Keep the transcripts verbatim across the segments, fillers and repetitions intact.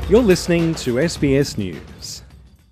You're listening to S B S News.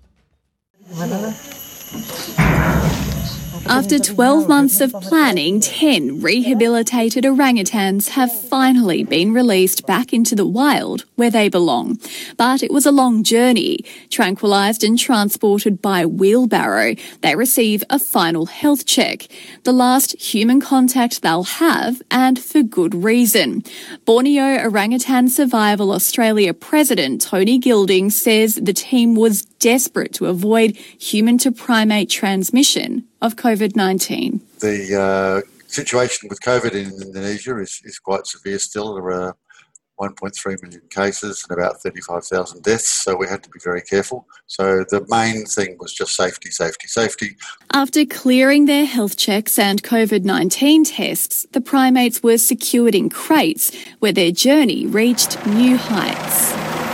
After twelve months of planning, ten rehabilitated orangutans have finally been released back into the wild where they belong. But it was a long journey. Tranquilised and transported by wheelbarrow, they receive a final health check, the last human contact they'll have, and for good reason. Borneo Orangutan Survival Australia President Tony Gilding says the team was desperate to avoid human-to-primate transmission of COVID nineteen. The uh, situation with COVID in Indonesia is, is quite severe still. There are one point three million cases and about thirty-five thousand deaths, so we had to be very careful. So the main thing was just safety, safety, safety. After clearing their health checks and COVID nineteen tests, the primates were secured in crates where their journey reached new heights.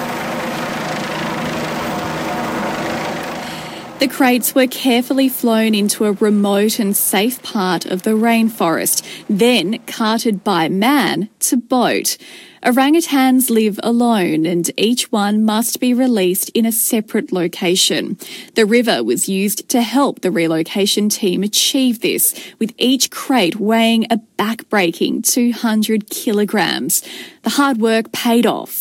The crates were carefully flown into a remote and safe part of the rainforest, then carted by man to boat. Orangutans live alone and each one must be released in a separate location. The river was used to help the relocation team achieve this, with each crate weighing a back-breaking two hundred kilograms. The hard work paid off.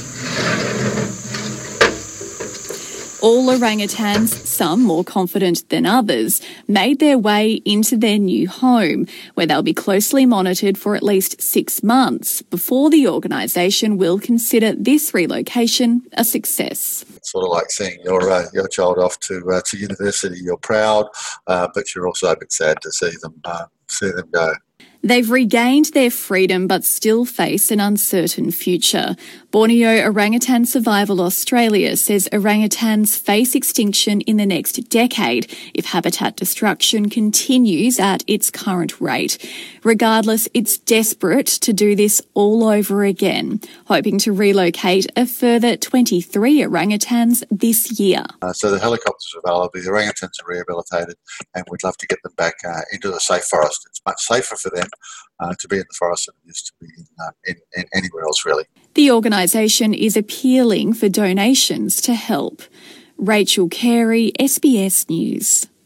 All orangutans, some more confident than others, made their way into their new home, where they'll be closely monitored for at least six months before the organisation will consider this relocation a success. It's sort of like seeing your uh, your child off to uh, to university. You're proud, uh, but you're also a bit sad to see them uh, see them go. They've regained their freedom but still face an uncertain future. Borneo Orangutan Survival Australia says orangutans face extinction in the next decade if habitat destruction continues at its current rate. Regardless, it's desperate to do this all over again, hoping to relocate a further twenty-three orangutans this year. Uh, so the helicopters are available, the orangutans are rehabilitated, and we'd love to get them back uh, into the safe forest. It's much safer for them Uh, to be in the forest than it used to be in, uh, in, in anywhere else, really. The organisation is appealing for donations to help. Rachel Carey, S B S News.